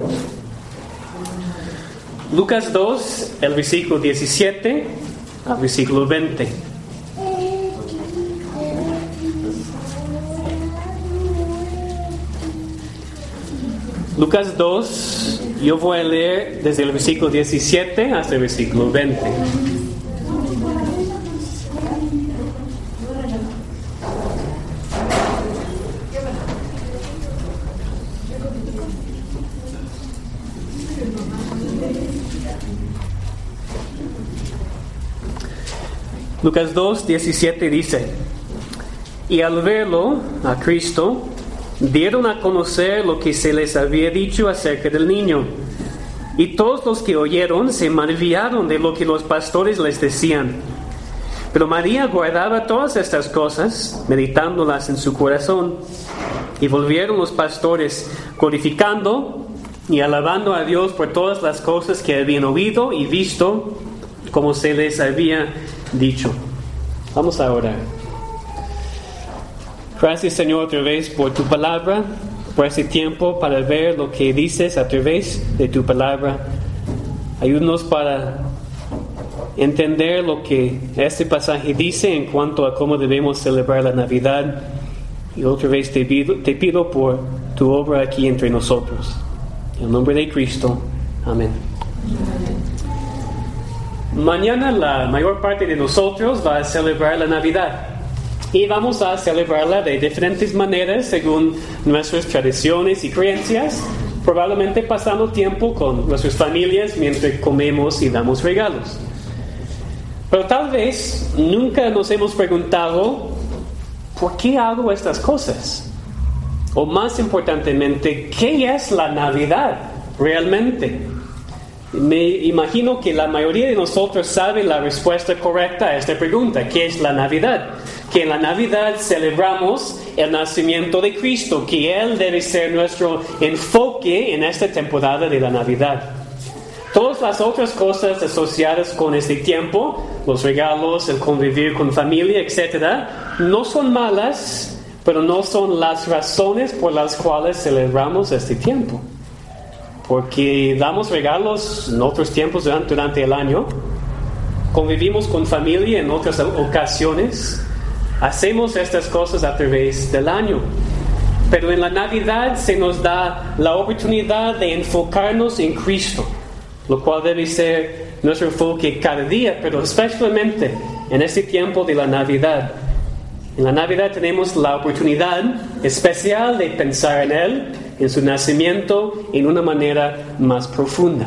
Lucas 2, el versículo 17 al versículo 20. Lucas 2, yo voy a leer desde el versículo 17 hasta el versículo 20. Lucas 2, 17 dice: Y al verlo, a Cristo, dieron a conocer lo que se les había dicho acerca del niño. Y todos los que oyeron se maravillaron de lo que los pastores les decían. Pero María guardaba todas estas cosas, meditándolas en su corazón. Y volvieron los pastores, glorificando y alabando a Dios por todas las cosas que habían oído y visto, como se les había dicho. Vamos a orar. Gracias, Señor, otra vez por tu palabra, por este tiempo para ver lo que dices a través de tu palabra. Ayúdanos para entender lo que este pasaje dice en cuanto a cómo debemos celebrar la Navidad. Y otra vez te pido por tu obra aquí entre nosotros. En el nombre de Cristo. Amén. Mañana la mayor parte de nosotros va a celebrar la Navidad. Y vamos a celebrarla de diferentes maneras según nuestras tradiciones y creencias, probablemente pasando tiempo con nuestras familias mientras comemos y damos regalos. Pero tal vez nunca nos hemos preguntado, ¿por qué hago estas cosas? O más importantemente, ¿qué es la Navidad realmente? Me imagino que la mayoría de nosotros sabe la respuesta correcta a esta pregunta: ¿qué es la Navidad? Que en la Navidad celebramos el nacimiento de Cristo, que Él debe ser nuestro enfoque en esta temporada de la Navidad. Todas las otras cosas asociadas con este tiempo, los regalos, el convivir con familia, etc., no son malas, pero no son las razones por las cuales celebramos este tiempo. Porque damos regalos en otros tiempos durante el año, convivimos con familia en otras ocasiones, hacemos estas cosas a través del año. Pero en la Navidad se nos da la oportunidad de enfocarnos en Cristo, lo cual debe ser nuestro enfoque cada día, pero especialmente en este tiempo de la Navidad. En la Navidad tenemos la oportunidad especial de pensar en Él, en su nacimiento, en una manera más profunda.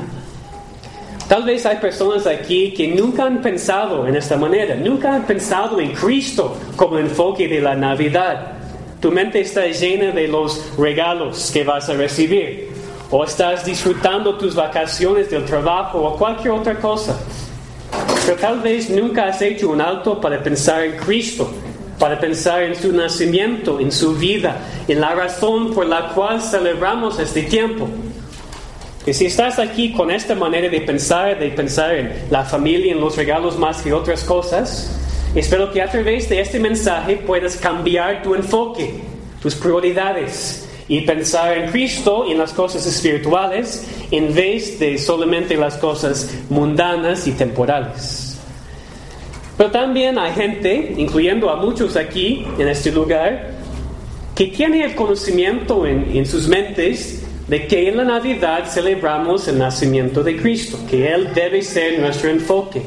Tal vez hay personas aquí que nunca han pensado en esta manera, nunca han pensado en Cristo como enfoque de la Navidad. Tu mente está llena de los regalos que vas a recibir, o estás disfrutando tus vacaciones del trabajo o cualquier otra cosa. Pero tal vez nunca has hecho un alto para pensar en Cristo, para pensar en su nacimiento, en su vida, en la razón por la cual celebramos este tiempo. Y si estás aquí con esta manera de pensar en la familia, en los regalos más que otras cosas, espero que a través de este mensaje puedas cambiar tu enfoque, tus prioridades, y pensar en Cristo y en las cosas espirituales en vez de solamente las cosas mundanas y temporales. Pero también hay gente, incluyendo a muchos aquí en este lugar, que tiene el conocimiento en sus mentes de que en la Navidad celebramos el nacimiento de Cristo, que Él debe ser nuestro enfoque.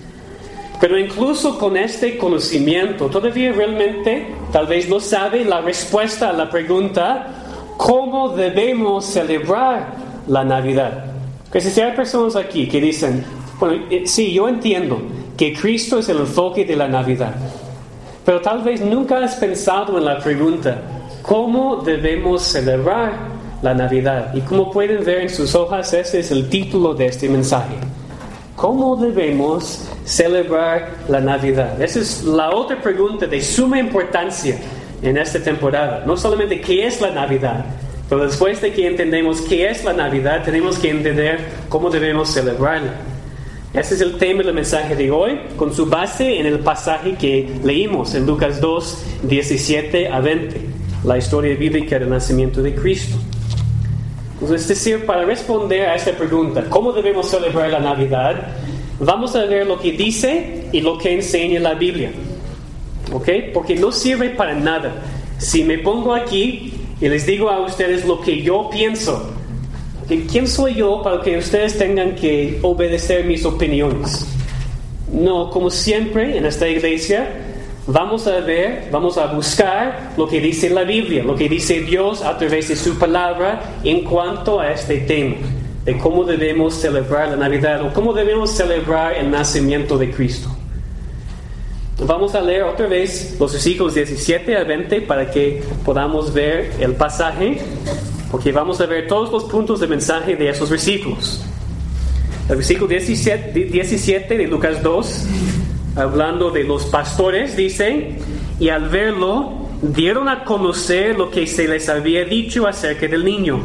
Pero incluso con este conocimiento, todavía realmente tal vez no sabe la respuesta a la pregunta: ¿cómo debemos celebrar la Navidad? Que si hay personas aquí que dicen, bueno, sí, yo entiendo que Cristo es el enfoque de la Navidad, pero tal vez nunca has pensado en la pregunta: ¿cómo debemos celebrar la Navidad? Y como pueden ver en sus hojas, ese es el título de este mensaje: ¿cómo debemos celebrar la Navidad? Esa es la otra pregunta de suma importancia en esta temporada. No solamente qué es la Navidad, pero después de que entendemos qué es la Navidad, tenemos que entender cómo debemos celebrarla. Ese es el tema del mensaje de hoy, con su base en el pasaje que leímos en Lucas 2, 17 a 20, la historia bíblica del nacimiento de Cristo. Es decir, para responder a esta pregunta, ¿cómo debemos celebrar la Navidad? Vamos a ver lo que dice y lo que enseña la Biblia. ¿Ok? Porque no sirve para nada si me pongo aquí y les digo a ustedes lo que yo pienso. ¿Quién soy yo para que ustedes tengan que obedecer mis opiniones? No, como siempre en esta iglesia, vamos a buscar lo que dice la Biblia, lo que dice Dios a través de su palabra en cuanto a este tema, de cómo debemos celebrar la Navidad o cómo debemos celebrar el nacimiento de Cristo. Vamos a leer otra vez los versículos 17 a 20 para que podamos ver el pasaje, porque vamos a ver todos los puntos de mensaje de esos versículos. El versículo 17 de Lucas 2, hablando de los pastores, dice: y al verlo, dieron a conocer lo que se les había dicho acerca del niño.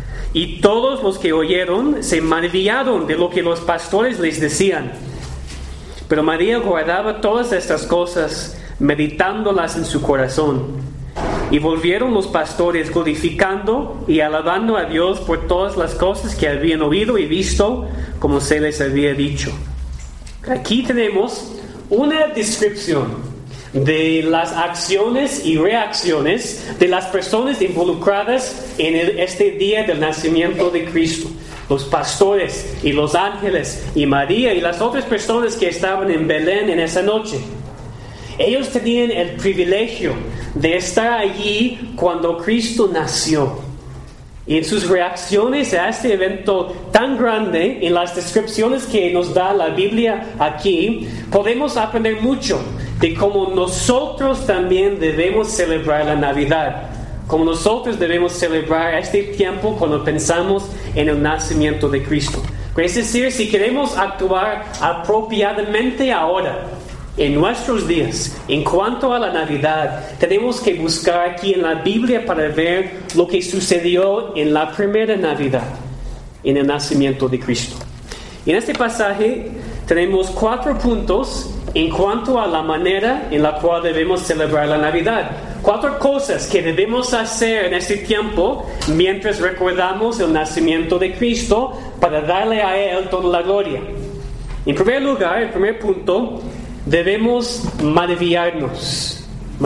Y todos los que oyeron se maravillaron de lo que los pastores les decían. Pero María guardaba todas estas cosas, meditándolas en su corazón. Y volvieron los pastores glorificando y alabando a Dios por todas las cosas que habían oído y visto, como se les había dicho. Aquí tenemos una descripción de las acciones y reacciones de las personas involucradas en este día del nacimiento de Cristo. Los pastores y los ángeles y María y las otras personas que estaban en Belén en esa noche. Ellos tenían el privilegio de estar allí cuando Cristo nació. Y en sus reacciones a este evento tan grande, en las descripciones que nos da la Biblia aquí, podemos aprender mucho de cómo nosotros también debemos celebrar la Navidad. Como nosotros debemos celebrar este tiempo cuando pensamos en el nacimiento de Cristo. Es decir, si queremos actuar apropiadamente ahora, en nuestros días, en cuanto a la Navidad, tenemos que buscar aquí en la Biblia para ver lo que sucedió en la primera Navidad, en el nacimiento de Cristo. Y en este pasaje tenemos 4 puntos en cuanto a la manera en la cual debemos celebrar la Navidad. 4 cosas que debemos hacer en este tiempo mientras recordamos el nacimiento de Cristo para darle a Él toda la gloria. En primer lugar, el primer punto, debemos maravillarnos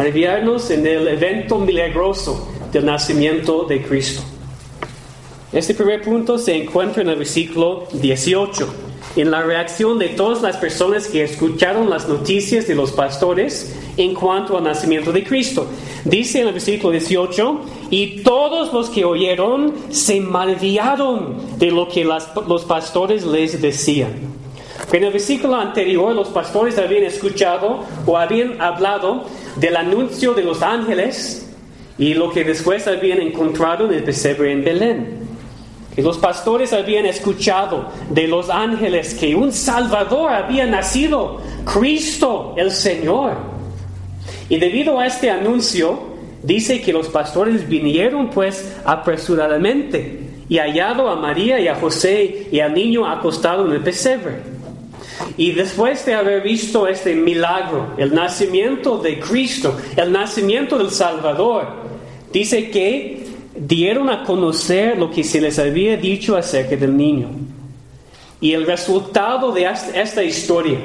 en el evento milagroso del nacimiento de Cristo. Este primer punto se encuentra en el versículo 18, en la reacción de todas las personas que escucharon las noticias de los pastores en cuanto al nacimiento de Cristo. Dice en el versículo 18: y todos los que oyeron se maravillaron de lo que los pastores les decían. En el versículo anterior, los pastores habían escuchado o habían hablado del anuncio de los ángeles y lo que después habían encontrado en el pesebre en Belén. Y los pastores habían escuchado de los ángeles que un Salvador había nacido, Cristo el Señor. Y debido a este anuncio, dice que los pastores vinieron pues apresuradamente y hallado a María y a José y al niño acostado en el pesebre. Y después de haber visto este milagro, el nacimiento de Cristo, el nacimiento del Salvador, dice que dieron a conocer lo que se les había dicho acerca del niño. Y el resultado de esta historia,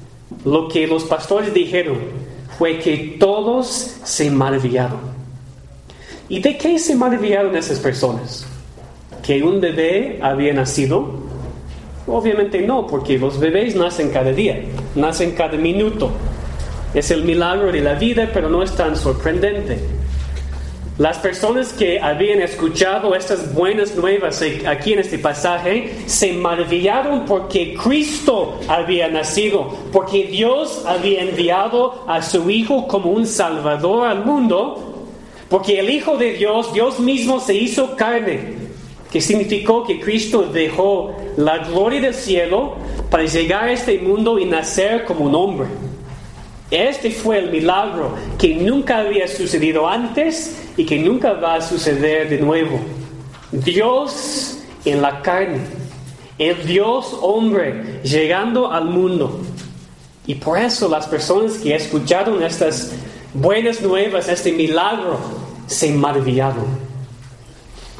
lo que los pastores dijeron, fue que todos se maravillaron. ¿Y de qué se maravillaron esas personas? ¿Que un bebé había nacido? Obviamente no, porque los bebés nacen cada día, nacen cada minuto. Es el milagro de la vida, pero no es tan sorprendente. Las personas que habían escuchado estas buenas nuevas aquí en este pasaje se maravillaron porque Cristo había nacido, porque Dios había enviado a su Hijo como un Salvador al mundo, porque el Hijo de Dios, Dios mismo, se hizo carne, que significó que Cristo dejó la gloria del cielo para llegar a este mundo y nacer como un hombre. Este fue el milagro que nunca había sucedido antes y que nunca va a suceder de nuevo. Dios en la carne, el Dios hombre llegando al mundo. Y por eso las personas que escucharon estas buenas nuevas, este milagro, se maravillaron.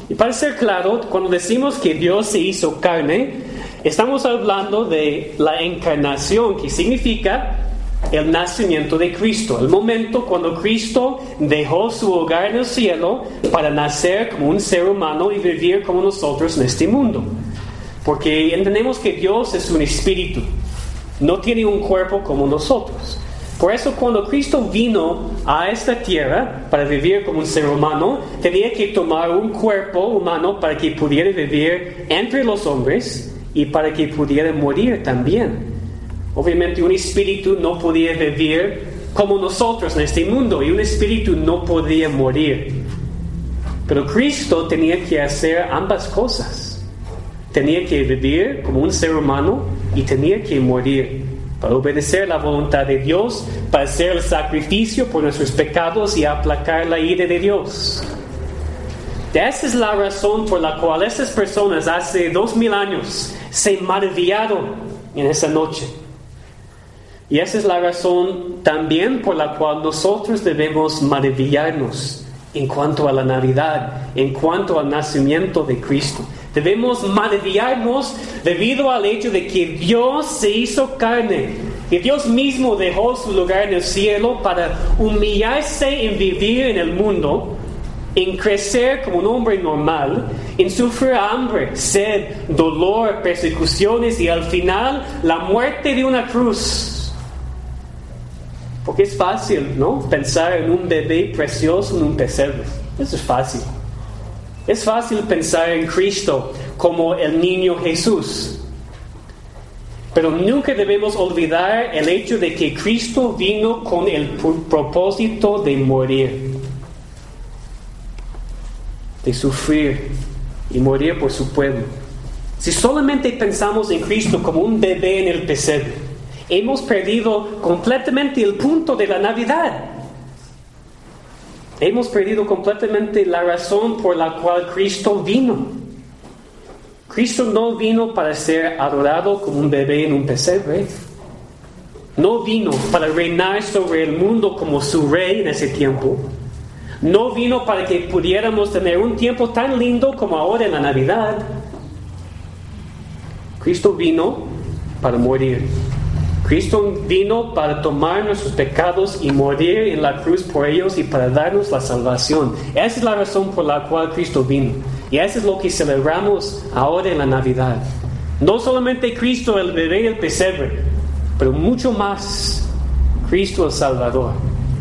Y para ser claro, cuando decimos que Dios se hizo carne, estamos hablando de la encarnación, que significa el nacimiento de Cristo. El momento cuando Cristo dejó su hogar en el cielo para nacer como un ser humano y vivir como nosotros en este mundo. Porque entendemos que Dios es un espíritu, no tiene un cuerpo como nosotros. Por eso cuando Cristo vino a esta tierra para vivir como un ser humano, tenía que tomar un cuerpo humano para que pudiera vivir entre los hombres y para que pudiera morir también. Obviamente un espíritu no podía vivir como nosotros en este mundo y un espíritu no podía morir. Pero Cristo tenía que hacer ambas cosas. Tenía que vivir como un ser humano y tenía que morir para obedecer la voluntad de Dios, para hacer el sacrificio por nuestros pecados y aplacar la ira de Dios. Esa es la razón por la cual esas personas hace 2000 años se maravillaron en esa noche. Y esa es la razón también por la cual nosotros debemos maravillarnos en cuanto a la Navidad, en cuanto al nacimiento de Cristo. Debemos maravillarnos debido al hecho de que Dios se hizo carne, que Dios mismo dejó su lugar en el cielo para humillarse en vivir en el mundo, en crecer como un hombre normal, en sufrir hambre, sed, dolor, persecuciones y al final la muerte de una cruz. Porque es fácil, ¿no?, pensar en un bebé precioso en un pesebre. Eso es fácil. Es fácil pensar en Cristo como el niño Jesús. Pero nunca debemos olvidar el hecho de que Cristo vino con el propósito de morir, de sufrir y morir por su pueblo. Si solamente pensamos en Cristo como un bebé en el pesebre, hemos perdido completamente el punto de la Navidad. Hemos perdido completamente la razón por la cual Cristo vino. Cristo no vino para ser adorado como un bebé en un pesebre. No vino para reinar sobre el mundo como su rey en ese tiempo. No vino para que pudiéramos tener un tiempo tan lindo como ahora en la Navidad. Cristo vino para morir. Cristo vino para tomar nuestros pecados y morir en la cruz por ellos y para darnos la salvación. Esa es la razón por la cual Cristo vino. Y eso es lo que celebramos ahora en la Navidad. No solamente Cristo el bebé del pesebre, pero mucho más Cristo el Salvador.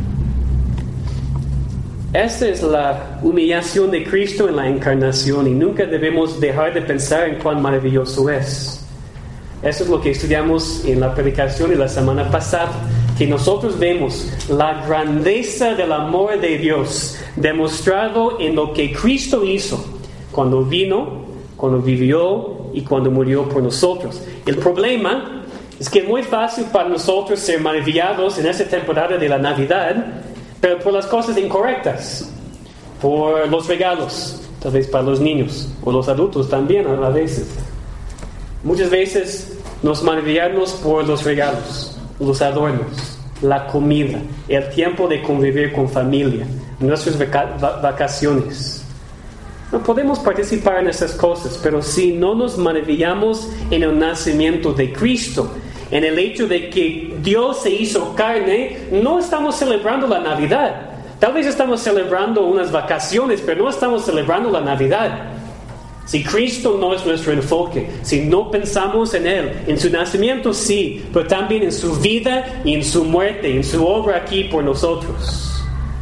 Esta es la humillación de Cristo en la encarnación y nunca debemos dejar de pensar en cuán maravilloso es. Eso es lo que estudiamos en la predicación de la semana pasada, que nosotros vemos la grandeza del amor de Dios demostrado en lo que Cristo hizo cuando vino, cuando vivió y cuando murió por nosotros. El problema es que es muy fácil para nosotros ser maravillados en esta temporada de la Navidad, pero por las cosas incorrectas, por los regalos, tal vez para los niños o los adultos también a veces. Muchas veces nos maravillamos por los regalos, los adornos, la comida, el tiempo de convivir con familia, nuestras vacaciones. No podemos participar en esas cosas, pero si no nos maravillamos en el nacimiento de Cristo, en el hecho de que Dios se hizo carne, no estamos celebrando la Navidad. Tal vez estamos celebrando unas vacaciones, pero no estamos celebrando la Navidad. Si Cristo no es nuestro enfoque, si no pensamos en Él, en su nacimiento sí, pero también en su vida y en su muerte, en su obra aquí por nosotros.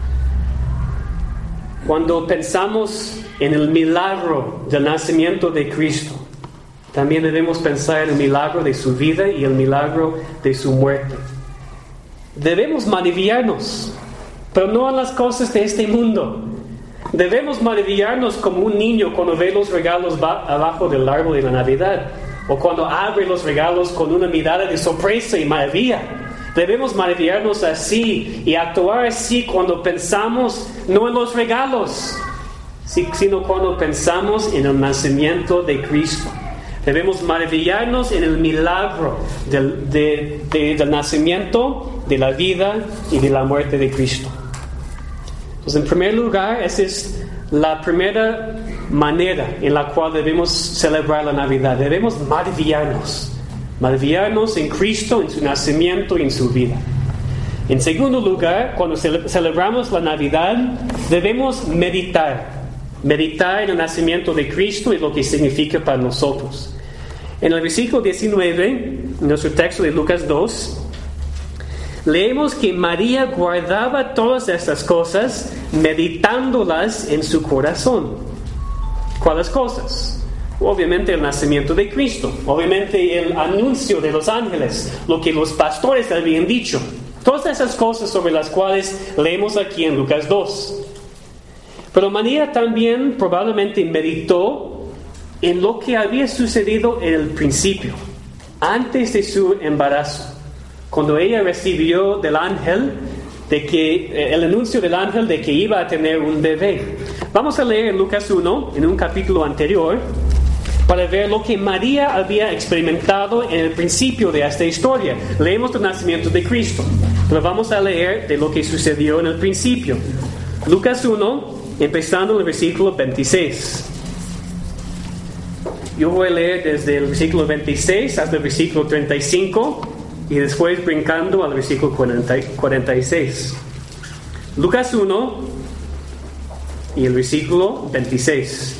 Cuando pensamos en el milagro del nacimiento de Cristo, también debemos pensar en el milagro de su vida y el milagro de su muerte. Debemos maravillarnos, pero no en las cosas de este mundo. Debemos maravillarnos como un niño cuando ve los regalos abajo del árbol de la Navidad, o cuando abre los regalos con una mirada de sorpresa y maravilla. Debemos maravillarnos así y actuar así cuando pensamos no en los regalos, sino cuando pensamos en el nacimiento de Cristo. Debemos maravillarnos en el milagro del nacimiento, de la vida y de la muerte de Cristo. Entonces, en primer lugar, esa es la primera manera en la cual debemos celebrar la Navidad. Debemos maravillarnos en Cristo, en su nacimiento y en su vida. En segundo lugar, cuando celebramos la Navidad, debemos meditar en el nacimiento de Cristo y lo que significa para nosotros. En el versículo 19, en nuestro texto de Lucas 2, leemos que María guardaba todas estas cosas, meditándolas en su corazón. ¿Cuáles cosas? Obviamente el nacimiento de Cristo, obviamente el anuncio de los ángeles, lo que los pastores habían dicho. Todas esas cosas sobre las cuales leemos aquí en Lucas 2. Pero María también probablemente meditó en lo que había sucedido en el principio, antes de su embarazo, cuando ella recibió del ángel el anuncio del ángel de que iba a tener un bebé. Vamos a leer en Lucas 1, en un capítulo anterior, para ver lo que María había experimentado en el principio de esta historia. Leemos el nacimiento de Cristo, pero vamos a leer de lo que sucedió en el principio. Lucas 1, empezando en el versículo 26. Yo voy a leer desde el versículo 26 hasta el versículo 35 y después brincando al versículo 46. Lucas 1 y el versículo 26.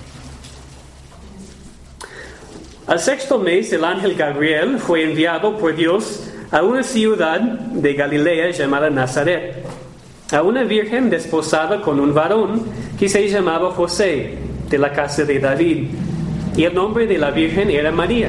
Al sexto mes, el ángel Gabriel fue enviado por Dios a una ciudad de Galilea llamada Nazaret, a una virgen desposada con un varón que se llamaba José, de la casa de David, y el nombre de la virgen era María.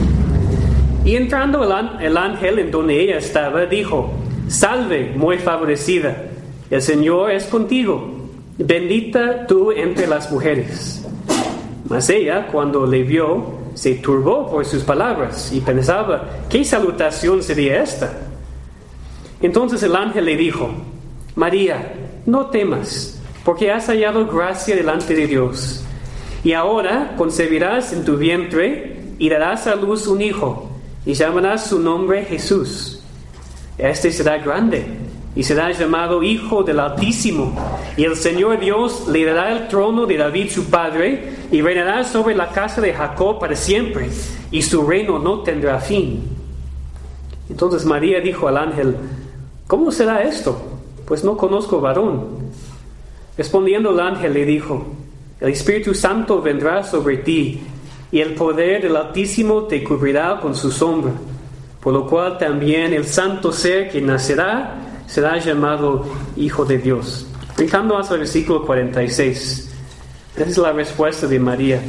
Y entrando el ángel en donde ella estaba, dijo: Salve, muy favorecida, el Señor es contigo, bendita tú entre las mujeres. Mas ella, cuando le vio, se turbó por sus palabras y pensaba: ¿qué salutación sería esta? Entonces el ángel le dijo: María, no temas, porque has hallado gracia delante de Dios. Y ahora concebirás en tu vientre y darás a luz un hijo, y llamarás su nombre Jesús. Este será grande y será llamado Hijo del Altísimo, y el Señor Dios le dará el trono de David su padre, y reinará sobre la casa de Jacob para siempre, y su reino no tendrá fin. Entonces María dijo al ángel: ¿cómo será esto? Pues no conozco varón. Respondiendo el ángel le dijo: el Espíritu Santo vendrá sobre ti, y el poder del Altísimo te cubrirá con su sombra, por lo cual también el santo ser que nacerá será llamado Hijo de Dios. Brincando hasta el versículo 46. Esa es la respuesta de María.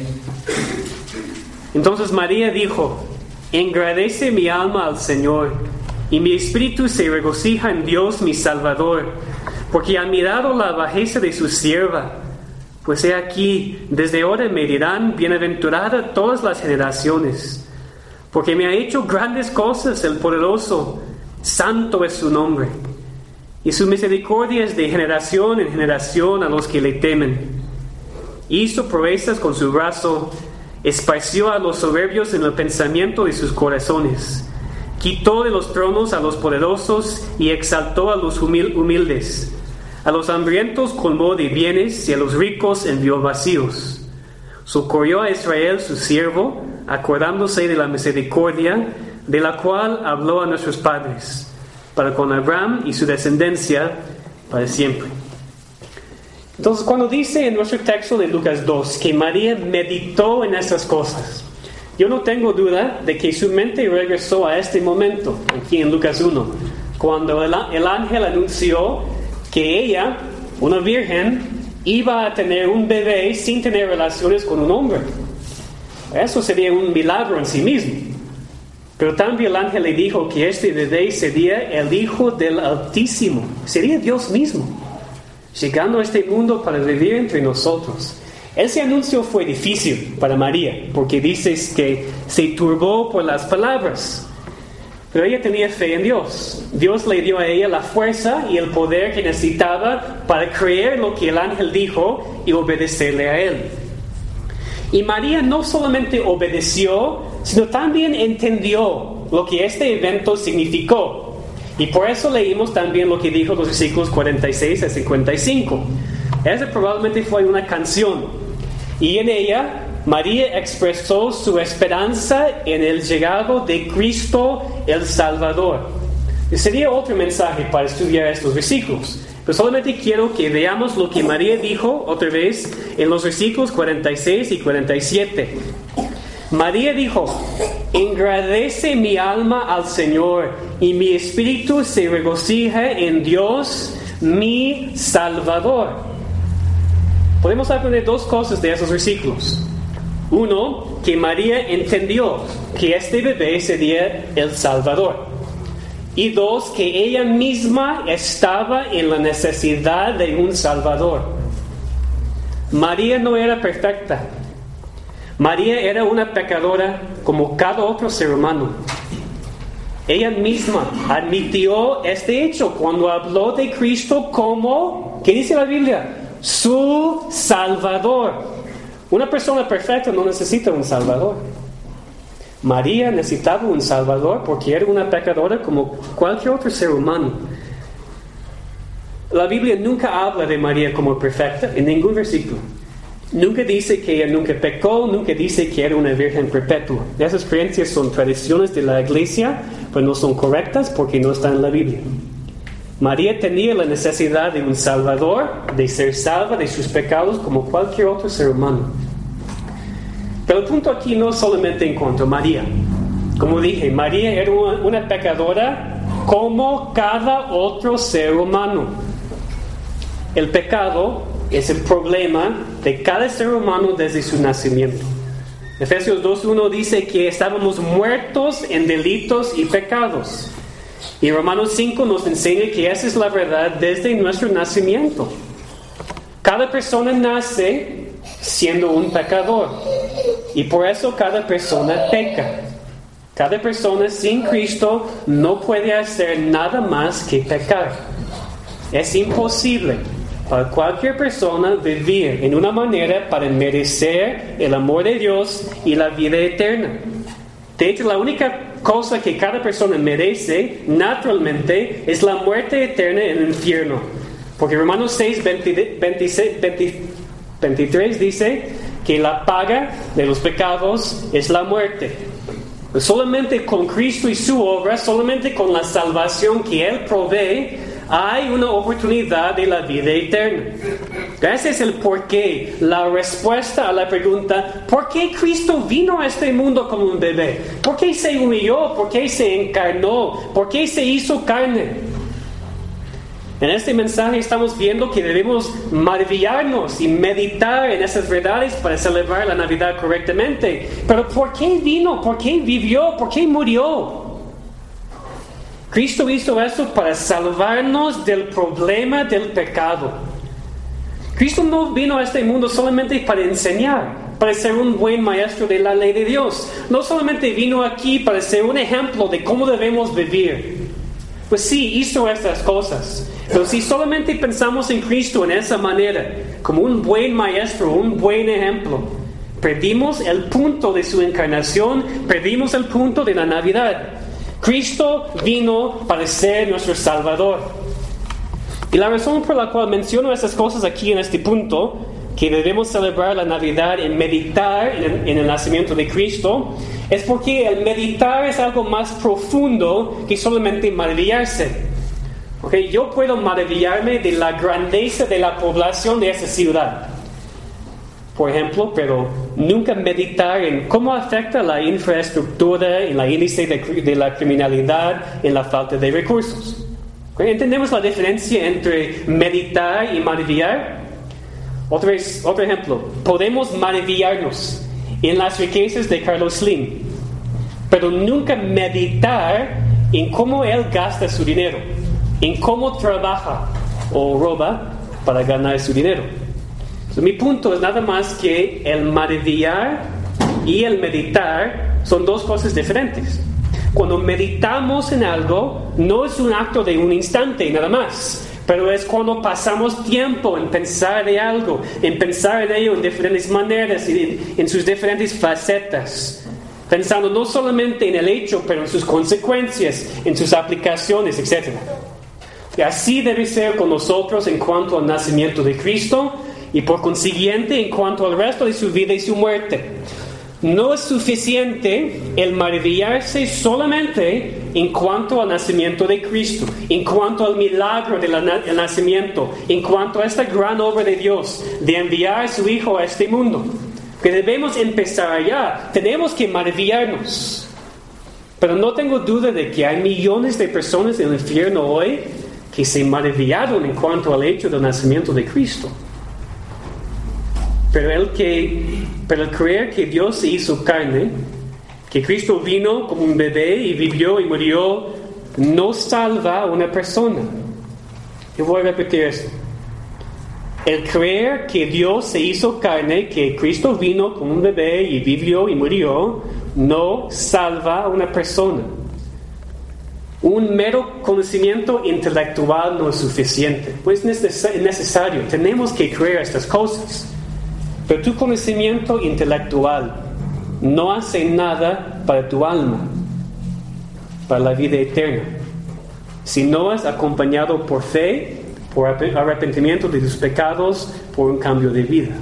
Entonces María dijo: engrandece mi alma al Señor, y mi espíritu se regocija en Dios mi Salvador, porque ha mirado la bajeza de su sierva. Pues he aquí, desde ahora me dirán: bienaventurada todas las generaciones, porque me ha hecho grandes cosas el poderoso, santo es su nombre, y su misericordia es de generación en generación a los que le temen. Hizo proezas con su brazo, esparció a los soberbios en el pensamiento de sus corazones, quitó de los tronos a los poderosos y exaltó a los humildes. A los hambrientos colmó de bienes y a los ricos envió vacíos. Socorrió a Israel su siervo, acordándose de la misericordia de la cual habló a nuestros padres, para con Abraham y su descendencia para siempre. Entonces, cuando dice en nuestro texto de Lucas 2 que María meditó en estas cosas, yo no tengo duda de que su mente regresó a este momento, aquí en Lucas 1, cuando el ángel anunció que ella, una virgen, iba a tener un bebé sin tener relaciones con un hombre. Eso sería un milagro en sí mismo. Pero también el ángel le dijo que este bebé sería el Hijo del Altísimo, sería Dios mismo, llegando a este mundo para vivir entre nosotros. Ese anuncio fue difícil para María, porque dices que se turbó por las palabras. Pero ella tenía fe en Dios. Dios le dio a ella la fuerza y el poder que necesitaba para creer lo que el ángel dijo y obedecerle a él. Y María no solamente obedeció, sino también entendió lo que este evento significó. Y por eso leímos también lo que dijo los versículos 46 a 55. Esa probablemente fue una canción. Y en ella, María expresó su esperanza en el llegado de Cristo el Salvador. Y sería otro mensaje para estudiar estos versículos. Pero solamente quiero que veamos lo que María dijo otra vez en los versículos 46 y 47. María dijo: engrandece mi alma al Señor, y mi espíritu se regocija en Dios, mi Salvador. Podemos aprender dos cosas de esos versículos. Uno, que María entendió que este bebé sería el Salvador. Y dos, que ella misma estaba en la necesidad de un Salvador. María no era perfecta. María era una pecadora como cada otro ser humano. Ella misma admitió este hecho cuando habló de Cristo como, ¿qué dice la Biblia? Su Salvador. Una persona perfecta no necesita un Salvador. María necesitaba un Salvador porque era una pecadora como cualquier otro ser humano. La Biblia nunca habla de María como perfecta en ningún versículo. Nunca dice que ella nunca pecó, nunca dice que era una virgen perpetua. Esas creencias son tradiciones de la iglesia, pero no son correctas porque no están en la Biblia. María tenía la necesidad de un Salvador, de ser salva de sus pecados como cualquier otro ser humano. Pero el punto aquí no solamente en cuanto a María. Como dije, María era una pecadora como cada otro ser humano. El pecado es el problema de cada ser humano desde su nacimiento. Efesios 2:1 dice que estábamos muertos en delitos y pecados. Y Romanos 5 nos enseña que esa es la verdad desde nuestro nacimiento. Cada persona nace siendo un pecador. Y por eso cada persona peca. Cada persona sin Cristo no puede hacer nada más que pecar. Es imposible para cualquier persona vivir en una manera para merecer el amor de Dios y la vida eterna. De hecho, la única cosa que cada persona merece naturalmente es la muerte eterna en el infierno. Porque Romanos 6, 23 dice que la paga de los pecados es la muerte. Pues solamente con Cristo y su obra, solamente con la salvación que Él provee, hay una oportunidad de la vida eterna. Ese es el porqué, la respuesta a la pregunta: ¿por qué Cristo vino a este mundo como un bebé? ¿Por qué se humilló? ¿Por qué se encarnó? ¿Por qué se hizo carne? En este mensaje estamos viendo que debemos maravillarnos y meditar en esas verdades para celebrar la Navidad correctamente. Pero ¿por qué vino? ¿Por qué vivió? ¿Por qué murió? Cristo hizo eso para salvarnos del problema del pecado. Cristo no vino a este mundo solamente para enseñar, para ser un buen maestro de la ley de Dios. No solamente vino aquí para ser un ejemplo de cómo debemos vivir. Pues sí, hizo estas cosas. Pero si solamente pensamos en Cristo en esa manera, como un buen maestro, un buen ejemplo, perdimos el punto de su encarnación, perdimos el punto de la Navidad. Cristo vino para ser nuestro Salvador. Y la razón por la cual menciono estas cosas aquí en este punto, que debemos celebrar la Navidad y meditar en el nacimiento de Cristo, es porque el meditar es algo más profundo que solamente maravillarse. Okay, yo puedo maravillarme de la grandeza de la población de esa ciudad, por ejemplo, pero nunca meditar en cómo afecta la infraestructura, en la índice de la criminalidad, en la falta de recursos. Okay, ¿entendemos la diferencia entre meditar y maravillar? Otro ejemplo, podemos maravillarnos en las riquezas de Carlos Slim, pero nunca meditar en cómo él gasta su dinero, en cómo trabaja o roba para ganar su dinero. Entonces, mi punto es nada más que el maravillar y el meditar son dos cosas diferentes. Cuando meditamos en algo, no es un acto de un instante nada más, pero es cuando pasamos tiempo en pensar de algo, en pensar en ello en diferentes maneras y en sus diferentes facetas, pensando no solamente en el hecho, pero en sus consecuencias, en sus aplicaciones, etc. Y así debe ser con nosotros en cuanto al nacimiento de Cristo y por consiguiente en cuanto al resto de su vida y su muerte. No es suficiente el maravillarse solamente en cuanto al nacimiento de Cristo, en cuanto al milagro del nacimiento, en cuanto a esta gran obra de Dios de enviar a su Hijo a este mundo. Que debemos empezar allá, tenemos que maravillarnos. Pero no tengo duda de que hay millones de personas en el infierno hoy que se maravillaron en cuanto al hecho del nacimiento de Cristo. Pero el creer que Dios se hizo carne, que Cristo vino como un bebé y vivió y murió, no salva a una persona. Yo voy a repetir esto. El creer que Dios se hizo carne, que Cristo vino como un bebé y vivió y murió, no salva a una persona. Un mero conocimiento intelectual no es suficiente. Pues es necesario, tenemos que creer estas cosas. Pero tu conocimiento intelectual no hace nada para tu alma, para la vida eterna, si no es acompañado por fe, por arrepentimiento de tus pecados, por un cambio de vida.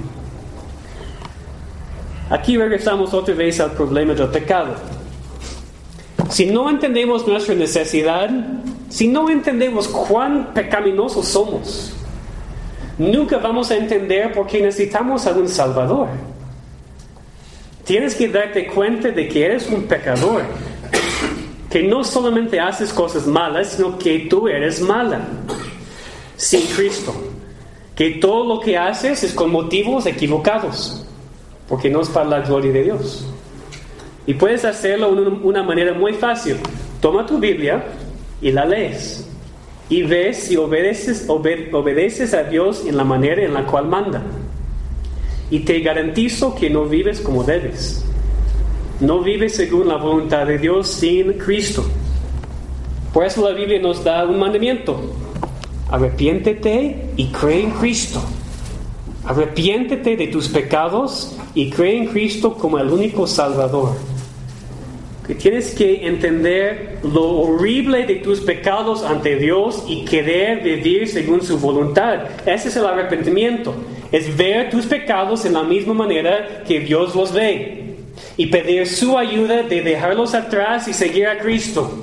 Aquí regresamos otra vez al problema del pecado. Si no entendemos nuestra necesidad, si no entendemos cuán pecaminosos somos, nunca vamos a entender por qué necesitamos a un Salvador. Tienes que darte cuenta de que eres un pecador, que no solamente haces cosas malas, sino que tú eres mala sin Cristo, que todo lo que haces es con motivos equivocados, porque no es para la gloria de Dios. Y puedes hacerlo de una manera muy fácil. Toma tu Biblia y la lees y ves si obedeces a Dios en la manera en la cual manda. Y te garantizo que no vives como debes. No vives según la voluntad de Dios sin Cristo. Por eso la Biblia nos da un mandamiento: arrepiéntete y cree en Cristo. Arrepiéntete de tus pecados y cree en Cristo como el único Salvador. Que tienes que entender lo horrible de tus pecados ante Dios y querer vivir según su voluntad. Ese es el arrepentimiento. Es ver tus pecados en la misma manera que Dios los ve y pedir su ayuda de dejarlos atrás y seguir a Cristo.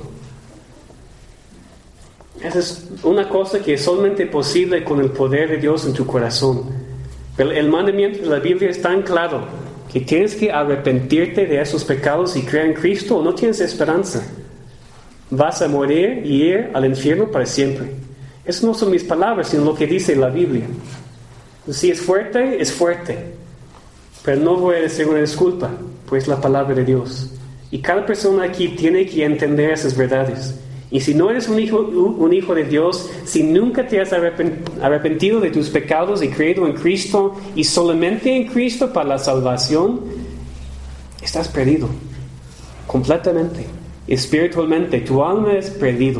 Esa es una cosa que es solamente posible con el poder de Dios en tu corazón. Pero el mandamiento de la Biblia es tan claro que tienes que arrepentirte de esos pecados y creer en Cristo o no tienes esperanza. Vas a morir y ir al infierno para siempre. Esas no son mis palabras, sino lo que dice la Biblia. Si es fuerte, es fuerte. Pero no voy a decir una disculpa, pues es la palabra de Dios. Y cada persona aquí tiene que entender esas verdades. Y si no eres un hijo de Dios, si nunca te has arrepentido de tus pecados y creído en Cristo y solamente en Cristo para la salvación, estás perdido completamente, espiritualmente. Tu alma es perdido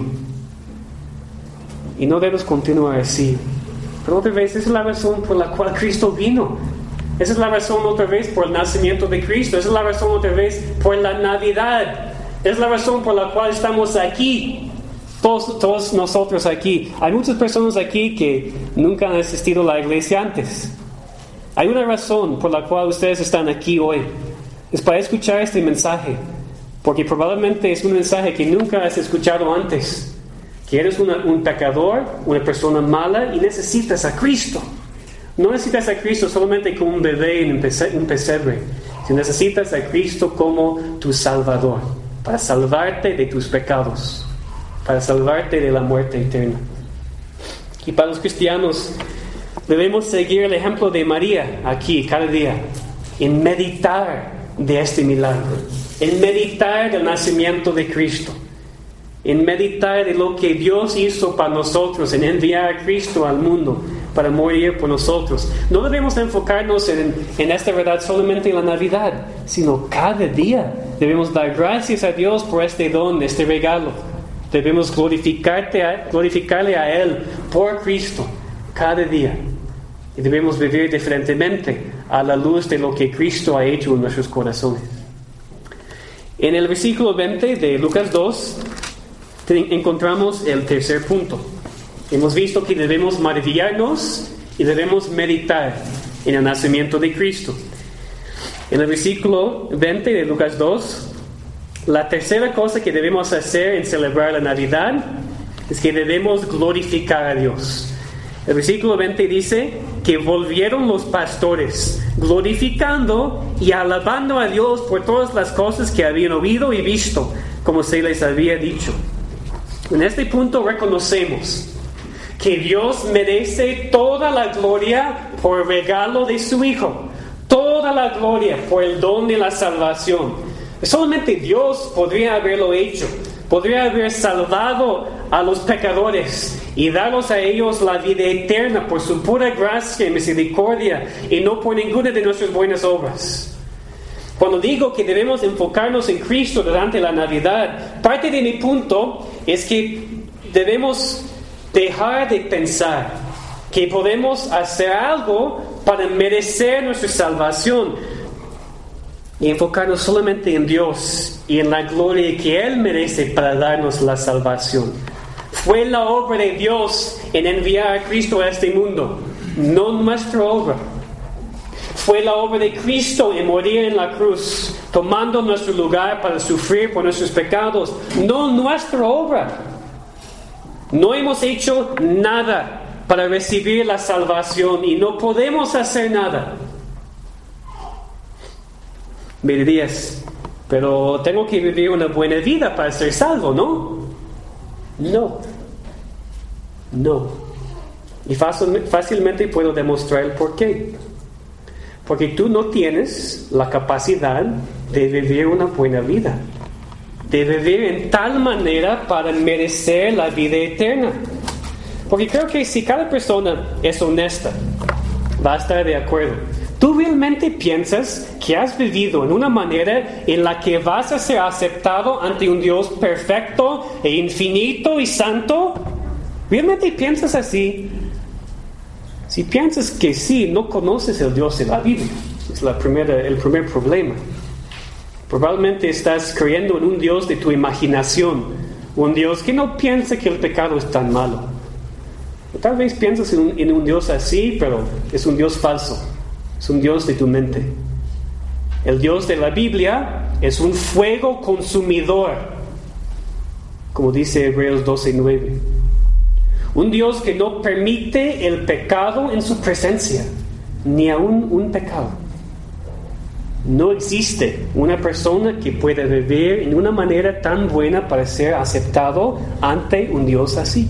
y no debes continuar así. Pero otra vez, esa es la razón por la cual Cristo vino. Esa es la razón otra vez por el nacimiento de Cristo. Esa es la razón otra vez por la Navidad. Es la razón por la cual estamos aquí, todos nosotros aquí. Hay muchas personas aquí que nunca han asistido a la iglesia antes. Hay una razón por la cual ustedes están aquí hoy. Es para escuchar este mensaje, porque probablemente es un mensaje que nunca has escuchado antes. Que eres un pecador, una persona mala y necesitas a Cristo. No necesitas a Cristo solamente como un bebé en un pesebre. Necesitas a Cristo como tu Salvador, para salvarte de tus pecados, para salvarte de la muerte eterna. Y para los cristianos, debemos seguir el ejemplo de María aquí, cada día, en meditar de este milagro, en meditar del nacimiento de Cristo, en meditar de lo que Dios hizo para nosotros, en enviar a Cristo al mundo para morir por nosotros. No debemos enfocarnos en esta verdad solamente en la Navidad, sino cada día. Debemos dar gracias a Dios por este don, este regalo. Debemos glorificarle a Él por Cristo cada día. Y debemos vivir diferentemente a la luz de lo que Cristo ha hecho en nuestros corazones. En el versículo 20 de Lucas 2 encontramos el tercer punto. Hemos visto que debemos maravillarnos y debemos meditar en el nacimiento de Cristo. En el versículo 20 de Lucas 2, la tercera cosa que debemos hacer en celebrar la Navidad es que debemos glorificar a Dios. El versículo 20 dice que volvieron los pastores, glorificando y alabando a Dios por todas las cosas que habían oído y visto, como se les había dicho. En este punto reconocemos que Dios merece toda la gloria por el regalo de su Hijo, toda la gloria por el don de la salvación. Solamente Dios podría haberlo hecho, podría haber salvado a los pecadores y darlos a ellos la vida eterna por su pura gracia y misericordia y no por ninguna de nuestras buenas obras. Cuando digo que debemos enfocarnos en Cristo durante la Navidad, parte de mi punto es que debemos dejar de pensar que podemos hacer algo para merecer nuestra salvación y enfocarnos solamente en Dios y en la gloria que Él merece para darnos la salvación. Fue la obra de Dios en enviar a Cristo a este mundo, no nuestra obra. Fue la obra de Cristo en morir en la cruz, tomando nuestro lugar para sufrir por nuestros pecados, no nuestra obra. No hemos hecho nada para recibir la salvación y no podemos hacer nada. Me dirías, pero tengo que vivir una buena vida para ser salvo, ¿no? No. Y fácilmente puedo demostrar el por qué. Porque tú no tienes la capacidad de vivir una buena vida, de vivir en tal manera para merecer la vida eterna. Porque creo que si cada persona es honesta, va a estar de acuerdo. ¿Tú realmente piensas que has vivido en una manera en la que vas a ser aceptado ante un Dios perfecto e infinito y santo? ¿Realmente piensas así? Si piensas que sí, no conoces el Dios de la Biblia. Es el primer problema. Probablemente estás creyendo en un Dios de tu imaginación, un Dios que no piensa que el pecado es tan malo. O tal vez piensas en un Dios así, pero es un Dios falso. Es un Dios de tu mente. El Dios de la Biblia es un fuego consumidor, como dice Hebreos 12:9. Un Dios que no permite el pecado en su presencia, ni aún un pecado. No existe una persona que pueda vivir en una manera tan buena para ser aceptado ante un Dios así.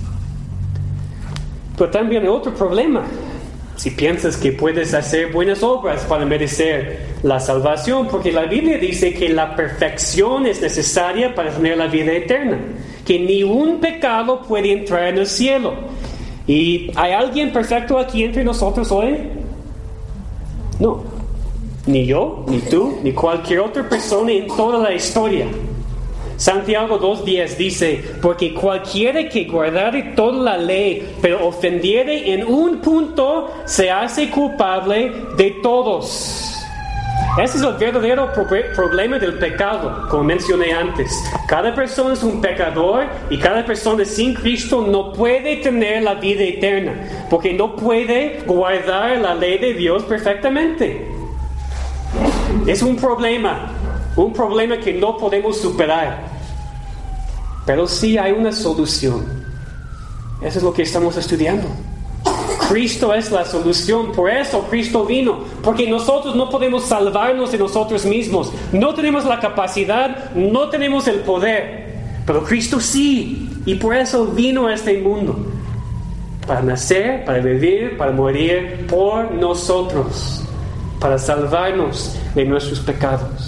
Pero también hay otro problema. Si piensas que puedes hacer buenas obras para merecer la salvación, porque la Biblia dice que la perfección es necesaria para tener la vida eterna, que ni un pecado puede entrar en el cielo. ¿Y hay alguien perfecto aquí entre nosotros hoy? No. Ni yo, ni tú, ni cualquier otra persona en toda la historia. Santiago 2:10 dice: porque cualquiera que guardare toda la ley, pero ofendiere en un punto, se hace culpable de todos. Ese es el verdadero problema del pecado, como mencioné antes. Cada persona es un pecador y cada persona sin Cristo no puede tener la vida eterna, porque no puede guardar la ley de Dios perfectamente. Es un problema que no podemos superar. Pero sí hay una solución. Eso es lo que estamos estudiando. Cristo es la solución. Por eso Cristo vino. Porque nosotros no podemos salvarnos de nosotros mismos. No tenemos la capacidad, no tenemos el poder. Pero Cristo sí. Y por eso vino a este mundo. Para nacer, para vivir, para morir por nosotros. Para salvarnos de nuestros pecados.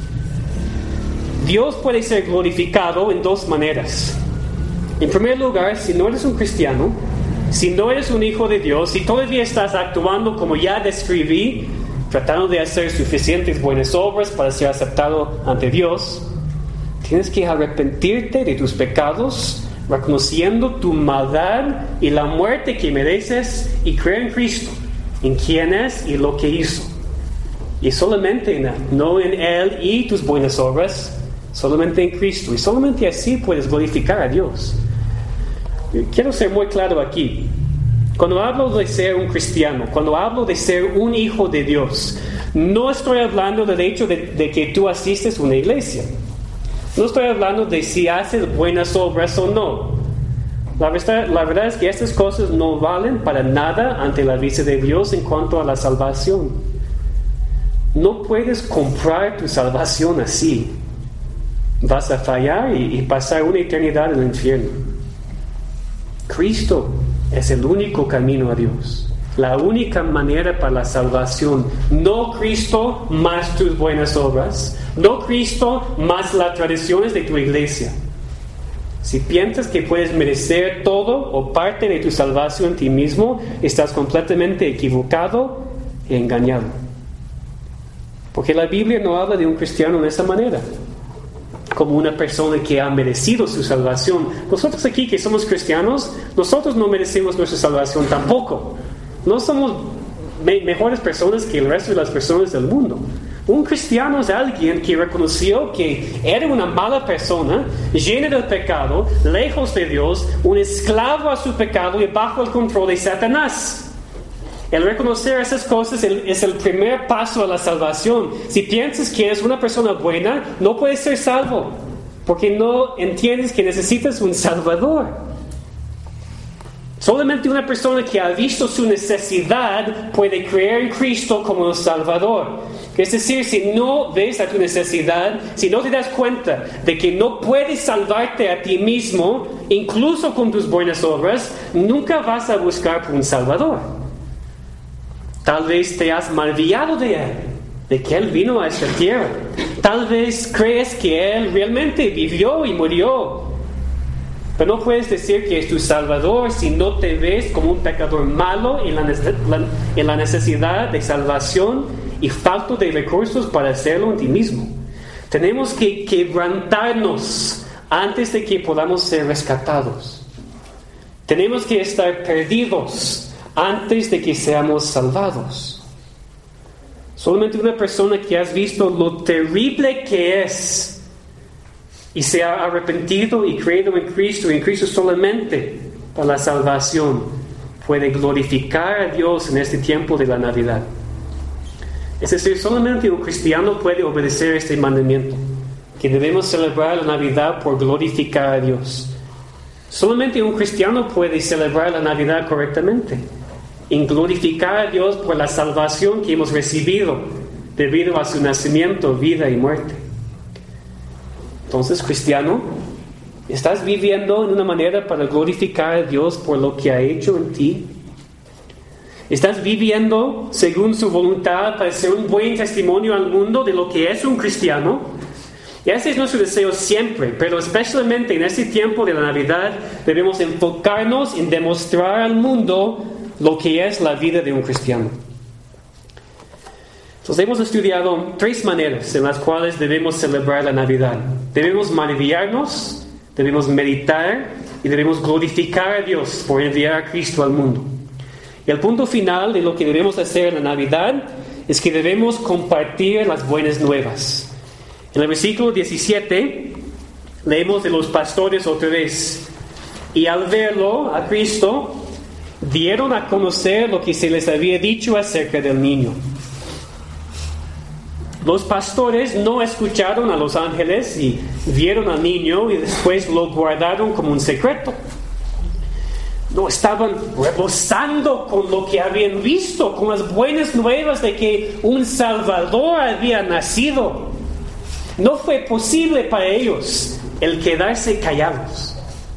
Dios puede ser glorificado en dos maneras. En primer lugar, si no eres un cristiano, si no eres un hijo de Dios, si todavía estás actuando como ya describí, tratando de hacer suficientes buenas obras para ser aceptado ante Dios, tienes que arrepentirte de tus pecados, reconociendo tu maldad y la muerte que mereces, y creer en Cristo, en quién es y lo que hizo. Y solamente en Él, no en Él y tus buenas obras, solamente en Cristo. Y solamente así puedes glorificar a Dios. Quiero ser muy claro aquí. Cuando hablo de ser un cristiano, cuando hablo de ser un hijo de Dios, no estoy hablando del hecho de que tú asistes a una iglesia. No estoy hablando de si haces buenas obras o no. La verdad es que estas cosas no valen para nada ante la vista de Dios en cuanto a la salvación. No puedes comprar tu salvación así. Vas a fallar y pasar una eternidad en el infierno. Cristo es el único camino a Dios, la única manera para la salvación. No Cristo más tus buenas obras, no Cristo más las tradiciones de tu iglesia. Si piensas que puedes merecer todo o parte de tu salvación en ti mismo, estás completamente equivocado y engañado. Porque la Biblia no habla de un cristiano de esa manera, como una persona que ha merecido su salvación. Nosotros aquí que somos cristianos, nosotros no merecemos nuestra salvación tampoco. No somos mejores personas que el resto de las personas del mundo. Un cristiano es alguien que reconoció que era una mala persona, llena del pecado, lejos de Dios, un esclavo a su pecado y bajo el control de Satanás. El reconocer esas cosas es el primer paso a la salvación. Si piensas que eres una persona buena, no puedes ser salvo, porque no entiendes que necesitas un Salvador. Solamente una persona que ha visto su necesidad puede creer en Cristo como un Salvador. Es decir, si no ves a tu necesidad, si no te das cuenta de que no puedes salvarte a ti mismo, incluso con tus buenas obras, nunca vas a buscar por un Salvador. Tal vez te has maravillado de Él, de que Él vino a esta tierra. Tal vez crees que Él realmente vivió y murió. Pero no puedes decir que es tu Salvador si no te ves como un pecador malo en la necesidad de salvación y falta de recursos para hacerlo en ti mismo. Tenemos que quebrantarnos antes de que podamos ser rescatados. Tenemos que estar perdidos antes de que seamos salvados. Solamente una persona que has visto lo terrible que es y se ha arrepentido y creído en Cristo solamente para la salvación, puede glorificar a Dios en este tiempo de la Navidad. Es decir, solamente un cristiano puede obedecer este mandamiento, que debemos celebrar la Navidad por glorificar a Dios. Solamente un cristiano puede celebrar la Navidad correctamente, en glorificar a Dios por la salvación que hemos recibido debido a su nacimiento, vida y muerte. Entonces, cristiano, ¿estás viviendo en una manera para glorificar a Dios por lo que ha hecho en ti? ¿Estás viviendo según su voluntad para ser un buen testimonio al mundo de lo que es un cristiano? Y ese es nuestro deseo siempre, pero especialmente en este tiempo de la Navidad debemos enfocarnos en demostrar al mundo lo que es la vida de un cristiano. Entonces hemos estudiado 3 maneras en las cuales debemos celebrar la Navidad. Debemos maravillarnos, debemos meditar y debemos glorificar a Dios por enviar a Cristo al mundo. Y el punto final de lo que debemos hacer en la Navidad es que debemos compartir las buenas nuevas. En el versículo 17 leemos de los pastores otra vez. Y al verlo, a Cristo, dieron a conocer lo que se les había dicho acerca del niño. Los pastores no escucharon a los ángeles y vieron al niño y después lo guardaron como un secreto. No, estaban rebosando con lo que habían visto, con las buenas nuevas de que un Salvador había nacido. No fue posible para ellos el quedarse callados.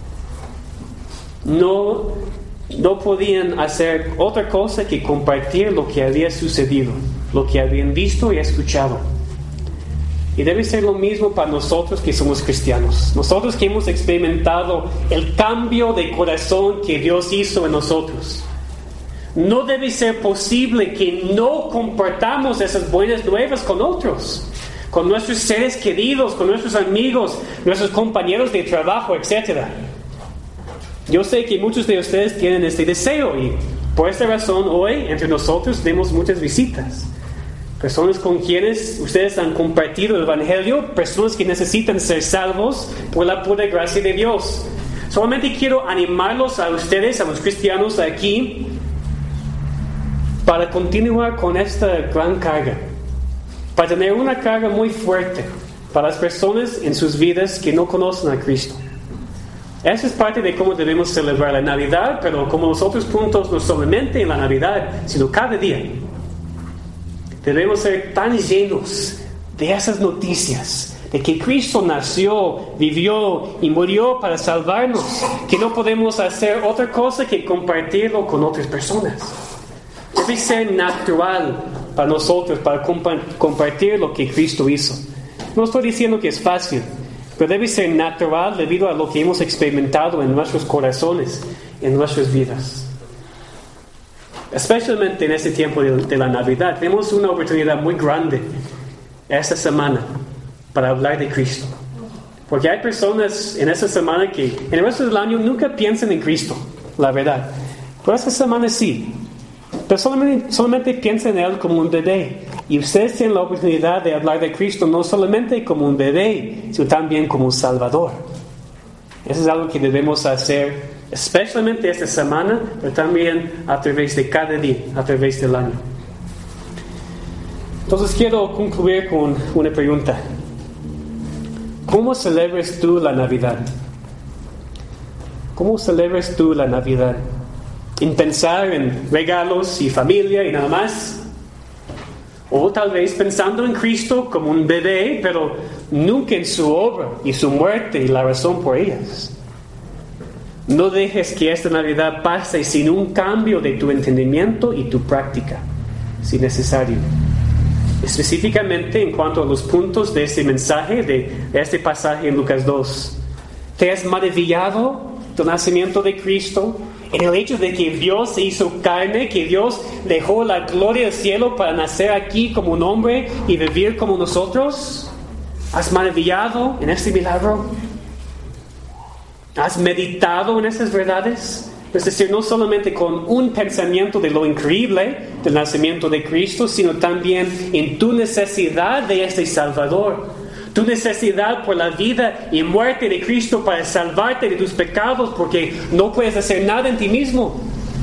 No podían hacer otra cosa que compartir lo que había sucedido, lo que habían visto y escuchado. Y debe ser lo mismo para nosotros que somos cristianos. Nosotros que hemos experimentado el cambio de corazón que Dios hizo en nosotros. No debe ser posible que no compartamos esas buenas nuevas con otros, con nuestros seres queridos, con nuestros amigos, nuestros compañeros de trabajo, etc. Yo sé que muchos de ustedes tienen este deseo y por esta razón hoy entre nosotros tenemos muchas visitas. Personas con quienes ustedes han compartido el Evangelio, personas que necesitan ser salvos por la pura gracia de Dios. Solamente quiero animarlos a ustedes, a los cristianos aquí, para continuar con esta gran carga, para tener una carga muy fuerte para las personas en sus vidas que no conocen a Cristo. Eso es parte de cómo debemos celebrar la Navidad, pero como los otros puntos, no solamente en la Navidad, sino cada día. Debemos ser tan llenos de esas noticias, de que Cristo nació, vivió y murió para salvarnos, que no podemos hacer otra cosa que compartirlo con otras personas. Debe ser natural para nosotros, para compartir lo que Cristo hizo. No estoy diciendo que es fácil, pero debe ser natural debido a lo que hemos experimentado en nuestros corazones, en nuestras vidas. Especialmente en este tiempo de la Navidad, tenemos una oportunidad muy grande esta semana para hablar de Cristo. Porque hay personas en esta semana que en el resto del año nunca piensan en Cristo, la verdad. Pero esta semana sí. Pero solamente piensan en Él como un bebé. Y ustedes tienen la oportunidad de hablar de Cristo no solamente como un bebé, sino también como un Salvador. Eso es algo que debemos hacer, especialmente esta semana, pero también a través de cada día, a través del año. Entonces quiero concluir con una pregunta. ¿Cómo celebras tú la Navidad? ¿Cómo celebras tú la Navidad? ¿En pensar en regalos y familia y nada más? O tal vez pensando en Cristo como un bebé, pero nunca en su obra y su muerte y la razón por ellas. No dejes que esta Navidad pase sin un cambio de tu entendimiento y tu práctica, si necesario. Específicamente en cuanto a los puntos de este mensaje, de este pasaje en Lucas 2. ¿Te has maravillado del nacimiento de Cristo? En el hecho de que Dios se hizo carne, que Dios dejó la gloria del cielo para nacer aquí como un hombre y vivir como nosotros. ¿Has maravillado en este milagro? ¿Has meditado en estas verdades? Es decir, no solamente con un pensamiento de lo increíble del nacimiento de Cristo, sino también en tu necesidad de este Salvador. Tu necesidad por la vida y muerte de Cristo para salvarte de tus pecados, porque no puedes hacer nada en ti mismo.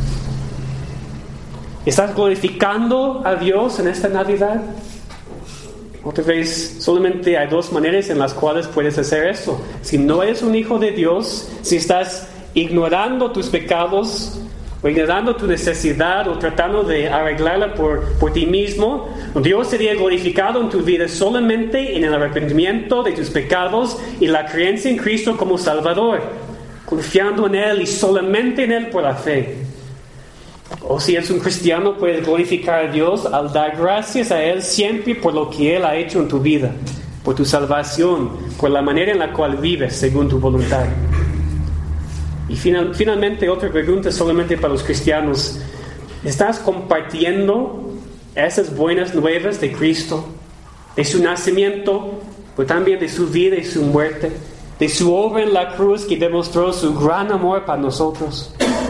¿Estás glorificando a Dios en esta Navidad? Otra vez, solamente hay dos maneras en las cuales puedes hacer eso. Si no eres un hijo de Dios, si estás ignorando tus pecados, o ignorando tu necesidad, o tratando de arreglarla por ti mismo, Dios sería glorificado en tu vida solamente en el arrepentimiento de tus pecados y la creencia en Cristo como Salvador, confiando en Él y solamente en Él por la fe. O si eres un cristiano, puedes glorificar a Dios al dar gracias a Él siempre por lo que Él ha hecho en tu vida, por tu salvación, por la manera en la cual vives según tu voluntad. Y finalmente, otra pregunta solamente para los cristianos. ¿Estás compartiendo esas buenas nuevas de Cristo? De su nacimiento, pero también de su vida y su muerte, de su obra en la cruz que demostró su gran amor para nosotros.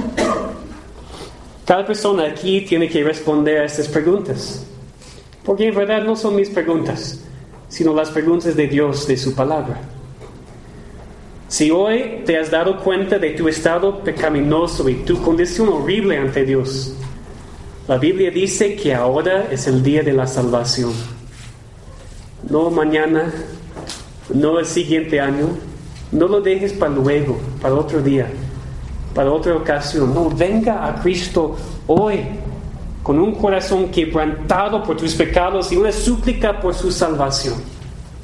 Cada persona aquí tiene que responder a estas preguntas, porque en verdad no son mis preguntas, sino las preguntas de Dios, de su palabra. Si hoy te has dado cuenta de tu estado pecaminoso y tu condición horrible ante Dios, la Biblia dice que ahora es el día de la salvación. No mañana, no el siguiente año, no lo dejes para luego, para otro día, para otra ocasión. No, venga a Cristo hoy, con un corazón quebrantado por tus pecados y una súplica por su salvación.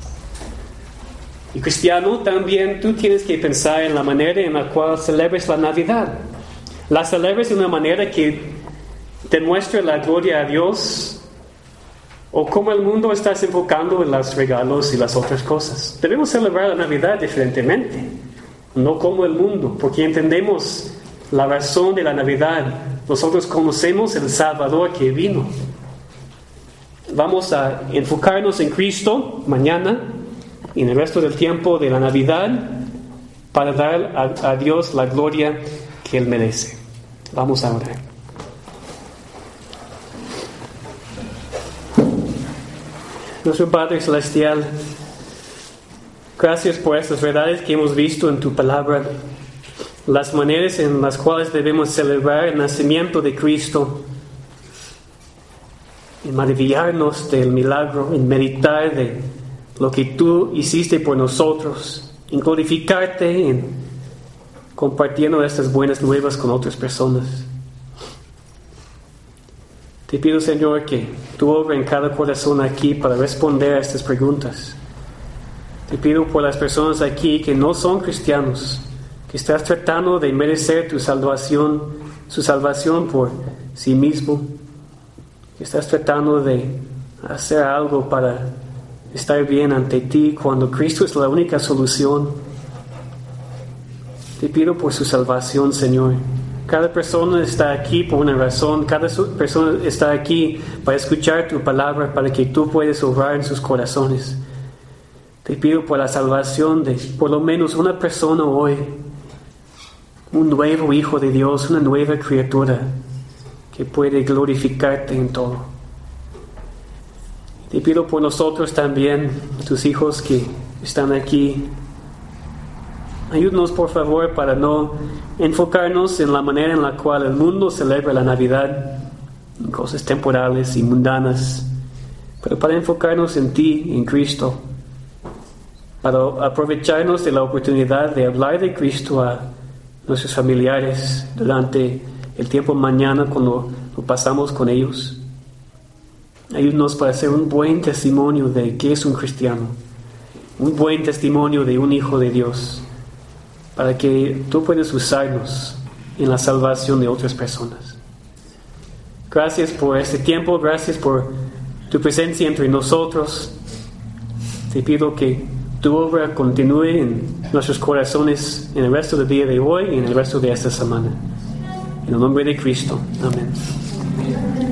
Y cristiano, también tú tienes que pensar en la manera en la cual celebres la Navidad. La celebres de una manera que demuestre la gloria a Dios, o como el mundo estás enfocando en los regalos y las otras cosas. Debemos celebrar la Navidad diferentemente, no como el mundo, porque entendemos la razón de la Navidad. Nosotros conocemos el Salvador que vino. Vamos a enfocarnos en Cristo mañana y en el resto del tiempo de la Navidad para dar a Dios la gloria que Él merece. Vamos a orar. Nuestro Padre Celestial, gracias por estas verdades que hemos visto en tu palabra, las maneras en las cuales debemos celebrar el nacimiento de Cristo, en maravillarnos del milagro, en meditar de lo que tú hiciste por nosotros, en glorificarte, en compartiendo estas buenas nuevas con otras personas. Te pido, Señor, que tú obres en cada corazón aquí para responder a estas preguntas. Te pido por las personas aquí que no son cristianos, que estás tratando de merecer tu salvación, su salvación por sí mismo, que estás tratando de hacer algo para estar bien ante ti cuando Cristo es la única solución. Te pido por su salvación, Señor. Cada persona está aquí por una razón. Cada persona está aquí para escuchar tu palabra, para que tú puedas obrar en sus corazones. Te pido por la salvación de por lo menos una persona hoy, un nuevo hijo de Dios, una nueva criatura que puede glorificarte en todo. Te pido por nosotros también, tus hijos que están aquí. Ayúdanos, por favor, para no enfocarnos en la manera en la cual el mundo celebra la Navidad, en cosas temporales y mundanas, pero para enfocarnos en ti, en Cristo, para aprovecharnos de la oportunidad de hablar de Cristo a nuestros familiares durante el tiempo mañana cuando lo pasamos con ellos. Ayúdanos para ser un buen testimonio de qué es un cristiano, un buen testimonio de un hijo de Dios, para que tú puedas usarnos en la salvación de otras personas. Gracias por este tiempo, gracias por tu presencia entre nosotros. Te pido que tu obra continúe en nuestros corazones en el resto del día de hoy y en el resto de esta semana. En el nombre de Cristo. Amén.